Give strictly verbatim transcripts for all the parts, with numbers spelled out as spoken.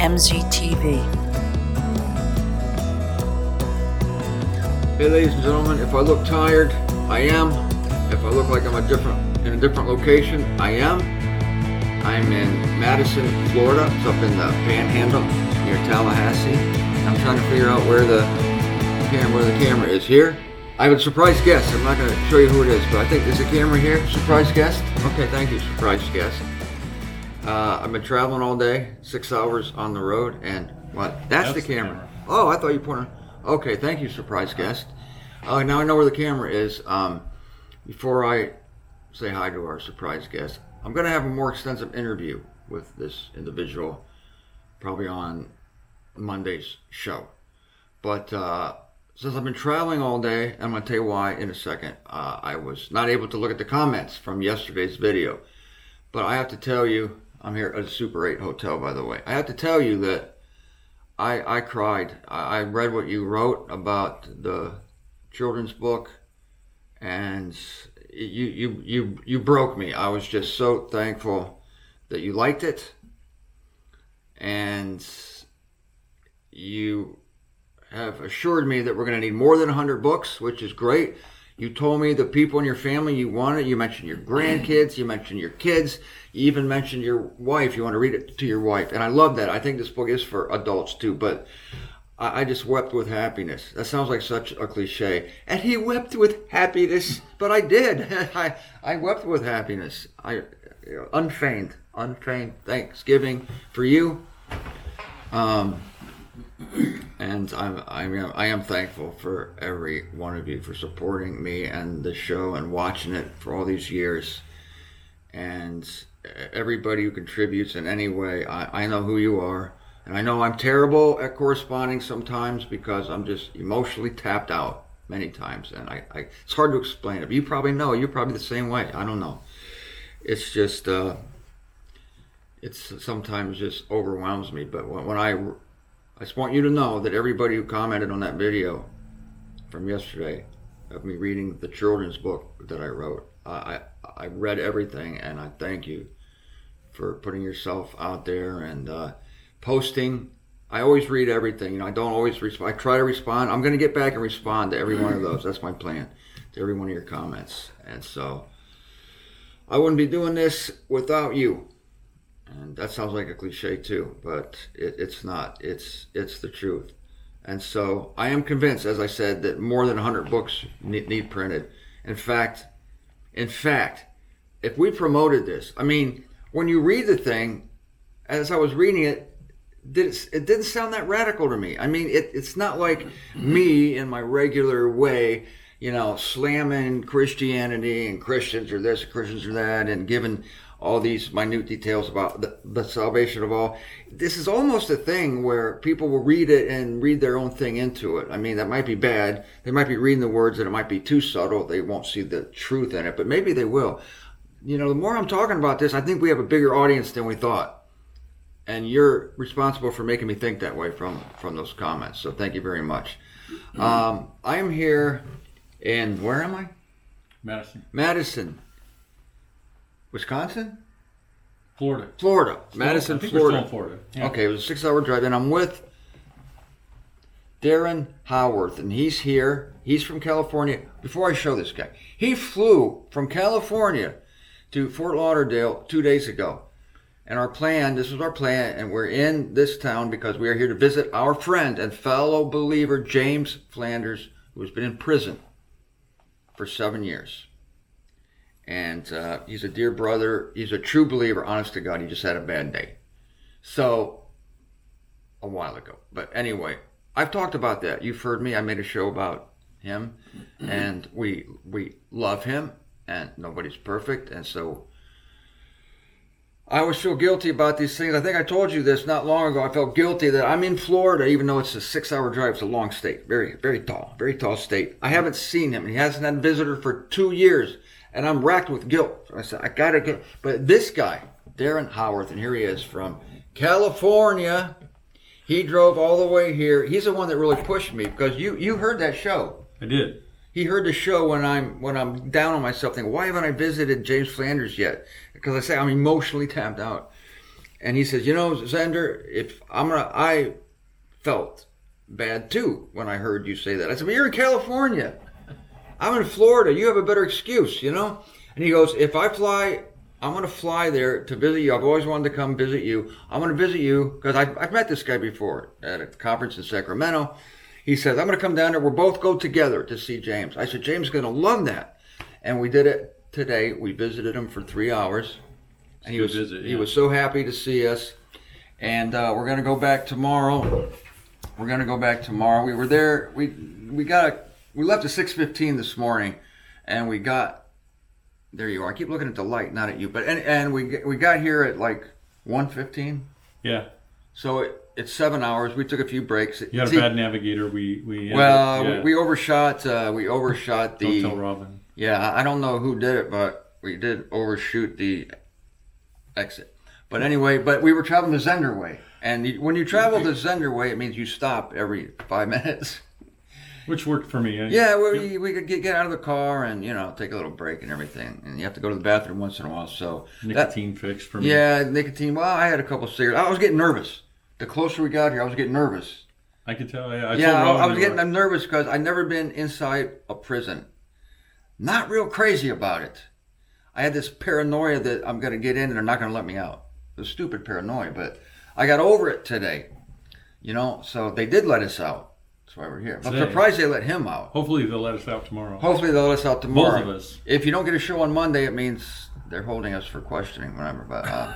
M Z T V. Hey, ladies and gentlemen, if I look tired, I am. If I look like I'm a different in a different location, I am. I'm in Madison, Florida. It's up in the Panhandle near Tallahassee. I'm trying to figure out where the camera, where the camera is here. I have a surprise guest. I'm not going to show you who it is, but I think there's a camera here. Surprise guest. Okay, thank you, surprise guest. Uh, I've been traveling all day, six hours on the road, and what? That's, That's the, camera. the camera. Oh, I thought you pointed. Okay, thank you, surprise guest. Uh, now I know where the camera is. Um, before I say hi to our surprise guest, I'm going to have a more extensive interview with this individual, probably on Monday's show. But uh, since I've been traveling all day, I'm going to tell you why in a second. Uh, I was not able to look at the comments from yesterday's video. But I have to tell you, I'm here at a Super eight hotel, by the way. I have to tell you that I I cried. I, I read what you wrote about the children's book, and you you you you broke me. I was just so thankful that you liked it, and you have assured me that we're going to need more than one hundred books, which is great. You told me the people in your family you wanted. You mentioned your grandkids. You mentioned your kids. You even mentioned your wife. You want to read it to your wife. And I love that. I think this book is for adults too. But I, I just wept with happiness. That sounds like such a cliche. And he wept with happiness. But I did. I, I wept with happiness. I you know, unfeigned, unfeigned Thanksgiving for you. Um... And I'm, I'm, I am thankful for every one of you for supporting me and the show and watching it for all these years. And everybody who contributes in any way, I, I know who you are. And I know I'm terrible at corresponding sometimes because I'm just emotionally tapped out many times. And I, I it's hard to explain it. But you probably know. You're probably the same way. I don't know. It's just, uh, it's sometimes just overwhelms me. But when, when I... I just want you to know that everybody who commented on that video from yesterday of me reading the children's book that I wrote, I I read everything, and I thank you for putting yourself out there and uh, posting. I always read everything. You know, I don't always respond. I try to respond. I'm going to get back and respond to every one of those. That's my plan, to every one of your comments. And so I wouldn't be doing this without you. And that sounds like a cliche too, but it, it's not. It's it's the truth. And so I am convinced, as I said, that more than one hundred books need, need printed. In fact, in fact, if we promoted this, I mean, when you read the thing, as I was reading it, did it, it didn't sound that radical to me. I mean, it, it's not like me in my regular way, you know, slamming Christianity and Christians are this, Christians are that, and giving all these minute details about the, the salvation of all. This is almost a thing where people will read it and read their own thing into it. I mean, that might be bad. They might be reading the words and it might be too subtle. They won't see the truth in it, but maybe they will. You know, the more I'm talking about this, I think we have a bigger audience than we thought. And you're responsible for making me think that way from, from those comments. So thank you very much. Um, I am here in, where am I? Madison. Madison. Wisconsin? Florida. Florida. Still, Madison, I think Florida. We're still in Florida. Yeah. Okay, it was a six-hour drive, and I'm with Darren Howarth, and he's here. He's from California. Before I show this guy, he flew from California to Fort Lauderdale two days ago. And our plan, this was our plan, and we're in this town because we are here to visit our friend and fellow believer, James Flanders, who has been in prison for seven years. And uh, he's a dear brother. He's a true believer, honest to God. He just had a bad day. So, a while ago. But anyway, I've talked about that. You've heard me. I made a show about him. And we we love him. And nobody's perfect. And so, I always feel guilty about these things. I think I told you this not long ago. I felt guilty that I'm in Florida, even though it's a six-hour drive. It's a long state. Very, very tall. Very tall state. I haven't seen him. He hasn't had a visitor for two years. And I'm racked with guilt. So I said, I gotta get, but this guy, Darren Howarth, and here he is from California. He drove all the way here. He's the one that really pushed me because you, you heard that show. I did. He heard the show when I'm when I'm down on myself thinking, why haven't I visited James Flanders yet? Because I say I'm emotionally tapped out. And he says, you know, Xander, if I'm gonna, I felt bad too when I heard you say that. I said, but you're in California. I'm in Florida. You have a better excuse, you know? And he goes, if I fly, I'm going to fly there to visit you. I've always wanted to come visit you. I'm going to visit you because I've, I've met this guy before at a conference in Sacramento. He says, I'm going to come down there. We'll both go together to see James. I said, James is going to love that. And we did it today. We visited him for three hours. And he was, visit, yeah. he was so happy to see us. And uh, we're going to go back tomorrow. We're going to go back tomorrow. We were there. We we got a, we left at six fifteen this morning, and we got, there you are. I keep looking at the light, not at you. But and, and we we got here at like one fifteen. Yeah. So it, it's seven hours. We took a few breaks. You had See, a bad navigator. We we well, yeah. we, we overshot. Uh, we overshot the. Don't tell Robin. Yeah, I don't know who did it, but we did overshoot the exit. But anyway, but we were traveling the Zender way. And you- when you travel the Zender way, it means you stop every five minutes. Which worked for me. eh? Yeah, we, we could get, get out of the car and, you know, take a little break and everything. And you have to go to the bathroom once in a while. So that- Nicotine fix for me. yeah, nicotine. Well, I had a couple of cigarettes. I was getting nervous. The closer we got here, I was getting nervous. I could tell. Yeah, I yeah, told I, Robin I was you getting were. I'm nervous because I've never been inside a prison. Not real crazy about it. I had this paranoia that I'm going to get in and they're not going to let me out. It was stupid paranoia, but I got over it today. You know, so they did let us out. That's why we're here. I'm Today. surprised they let him out. Hopefully they'll let us out tomorrow. Hopefully they'll let us out tomorrow. Both of us. If you don't get a show on Monday, it means they're holding us for questioning, whatever. But uh,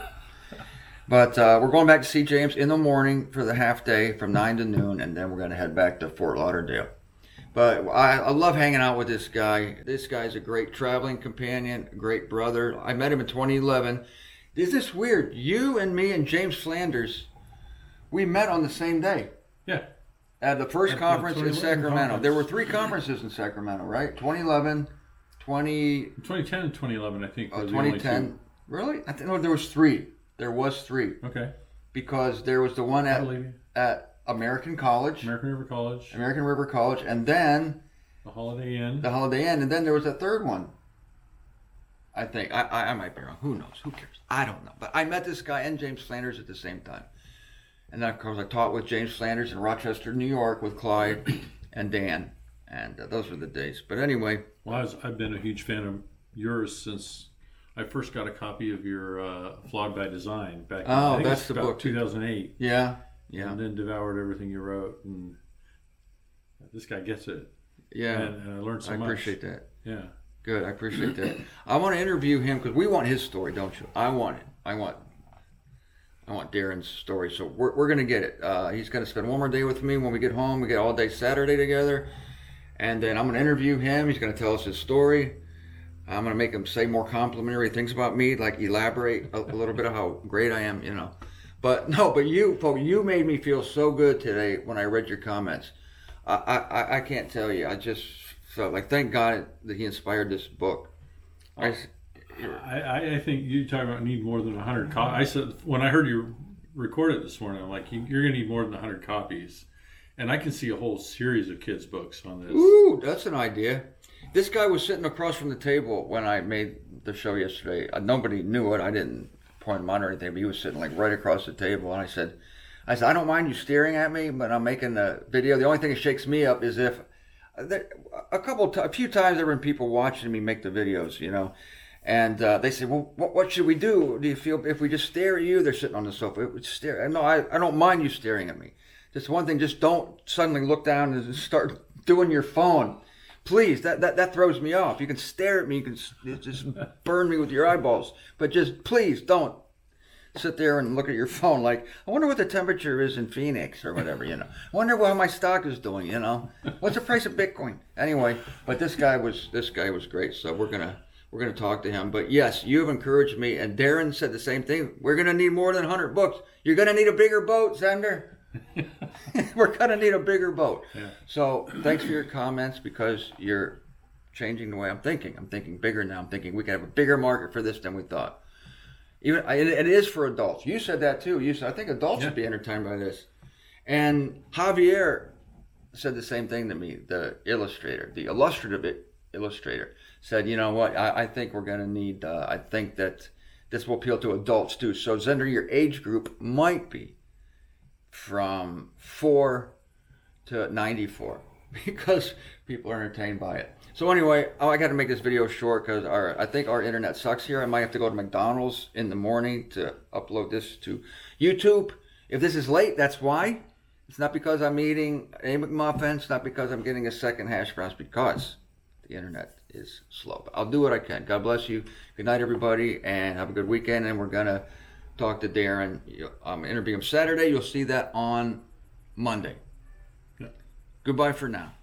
but uh, we're going back to see James in the morning for the half day from nine to noon, and then we're going to head back to Fort Lauderdale. But I, I love hanging out with this guy. This guy's a great traveling companion, a great brother. I met him in twenty eleven. Is this weird? You and me and James Flanders, we met on the same day. Yeah. At the first At the conference in twenty eleven Sacramento. conference. There were three conferences in Sacramento, right? twenty eleven, twenty, twenty ten and twenty eleven, I think. uh, were the only twenty ten. Really? I think no, there was three. There was three two. Okay. because there was the one I at believe you. at American College, American River College, American River College, and then the Holiday Inn. the Holiday Inn, and then there was a third one. I think I, I I might be wrong. Who knows? Who cares? I don't know. But I met this guy and James Flanders at the same time, and then of course I taught with James Flanders in Rochester, New York, with Clyde and Dan, and uh, those were the days. But anyway, Well, I was, I've been a huge fan of yours since I first got a copy of your uh, Flawed by Design back in Oh, I think that's it's the about book. two thousand eight. yeah, yeah, And then devoured everything you wrote. And this guy gets it. yeah. And, and I learned so I much. appreciate that. Yeah. Good, I appreciate that. I want to interview him because we want his story, don't you? I want it. I want. I want Darren's story. So we're we're gonna get it. Uh, he's gonna spend one more day with me when we get home. We get all day Saturday together, and then I'm gonna interview him. He's gonna tell us his story. I'm gonna make him say more complimentary things about me, like elaborate a, a little bit of how great I am, you know. But no, but you, folks, you made me feel so good today when I read your comments. I I, I can't tell you. I just felt like thank God that he inspired this book. I, I, I- I think you talk about need more than one hundred copies. I said, when I heard you record it this morning, I'm like, you- you're going to need more than one hundred copies. And I can see a whole series of kids' books on this. Ooh, that's an idea. This guy was sitting across from the table when I made the show yesterday. Uh, nobody knew it. I didn't point him out or anything, but he was sitting like right across the table. And I said, I said, I don't mind you staring at me, but I'm making the video. The only thing that shakes me up is if there, a couple, t- a few times there have been people watching me make the videos, you know, and uh, they say, well, what, what should we do? Do you feel if we just stare at you? They're sitting on the sofa. It would stare. No, I, I don't mind you staring at me. Just one thing, just don't suddenly look down and start doing your phone. Please, that, that, that throws me off. You can stare at me, you can s- just burn me with your eyeballs, but just please don't sit there and look at your phone like, I wonder what the temperature is in Phoenix or whatever, you know. I wonder how my stock is doing, you know. What's the price of Bitcoin? Anyway, but this guy was this guy was great, so we're gonna we're gonna talk to him. But yes, you've encouraged me, and Darren said the same thing. We're gonna need more than one hundred books. You're gonna need a bigger boat, Zender. We're gonna need a bigger boat. Yeah. So thanks for your comments because you're changing the way I'm thinking. I'm thinking bigger now. I'm thinking we can have a bigger market for this than we thought. Even and it is for adults. You said that too. You said I think adults Yeah. should be entertained by this. And Javier said the same thing to me. The illustrator, the illustrative illustrator, said, "You know what? I, I think we're going to need. Uh, I think that this will appeal to adults too. So Zender, your age group might be from four to ninety-four because people are entertained by it. So anyway, oh, I got to make this video short because our I think our internet sucks here. I might have to go to McDonald's in the morning to upload this to YouTube. If this is late, that's why. It's not because I'm eating a McMuffin. It's not because I'm getting a second hash brown. It's because the internet is slow. But I'll do what I can. God bless you. Good night, everybody, and have a good weekend. And we're gonna talk to Darren. I'm interviewing him Saturday. You'll see that on Monday. Yeah. Goodbye for now.